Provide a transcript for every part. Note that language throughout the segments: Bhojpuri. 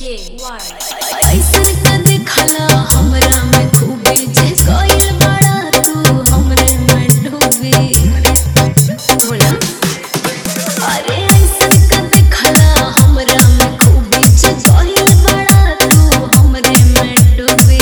ऐसन का देखला हमरा में खूबी जे कोइल बड़ा तू हमरे में डूबी बोला अरे ऐसन का देखला हमरा में खूबी जे कोइल बड़ा तू हमरे में डूबी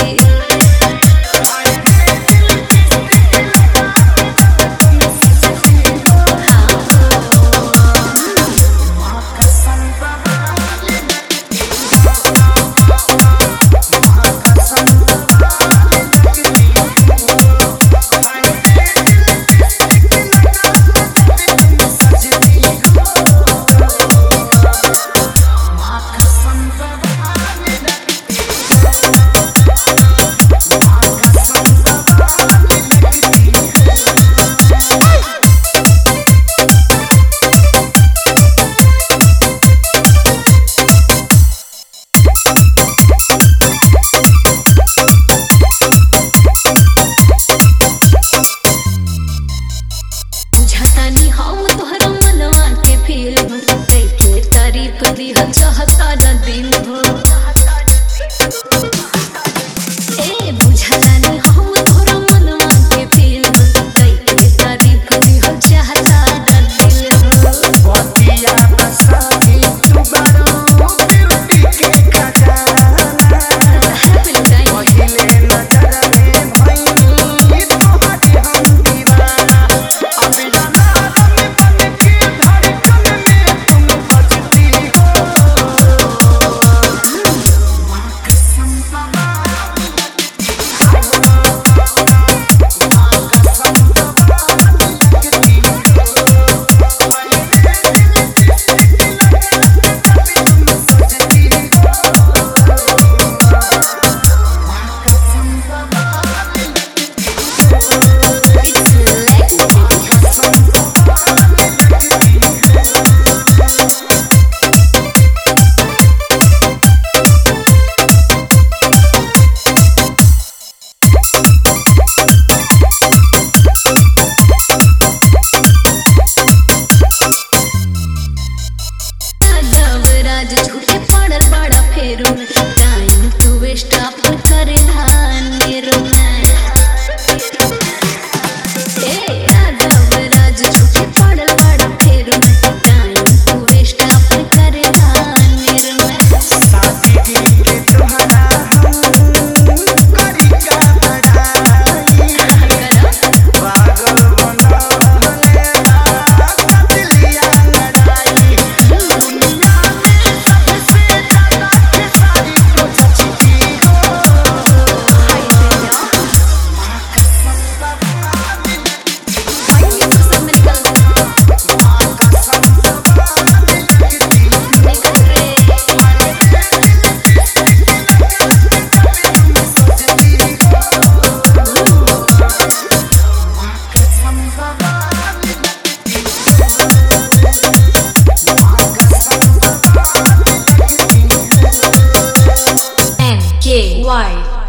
हम तोहरा मनवा के फील के तारीफ दिहल चाहता न दिन भर ए बुझला नहीं हम तोहरा मनवा के फील के तारीफ दिहल चाहता न दिल भर बतिया बसानी तू बड़ो ब्यूटी के खजाना पहिले नजर में भइनी तोहरी हम दीवाना अभी जाना बन के धड़कन में तुम बजती हो माँ कसम बाबा राज झूठे पड़ल बड़ा फेरू में टाइम तू वेस्ट अपन करे हानेर में ए राज झूठे पड़ल बड़ा फेरू में टाइम तू वेस्ट अपन करे हानेर में शादी के तोहरा हम करी का बड़ाई पागल बनवले कतलिया लड़ाई दुनिया में सबसे ज्यादा खेसारी तो चचती हो माँ कसम बाबा भाई तो सब निकल माँ कसम बाबा लगती निकल रे MKY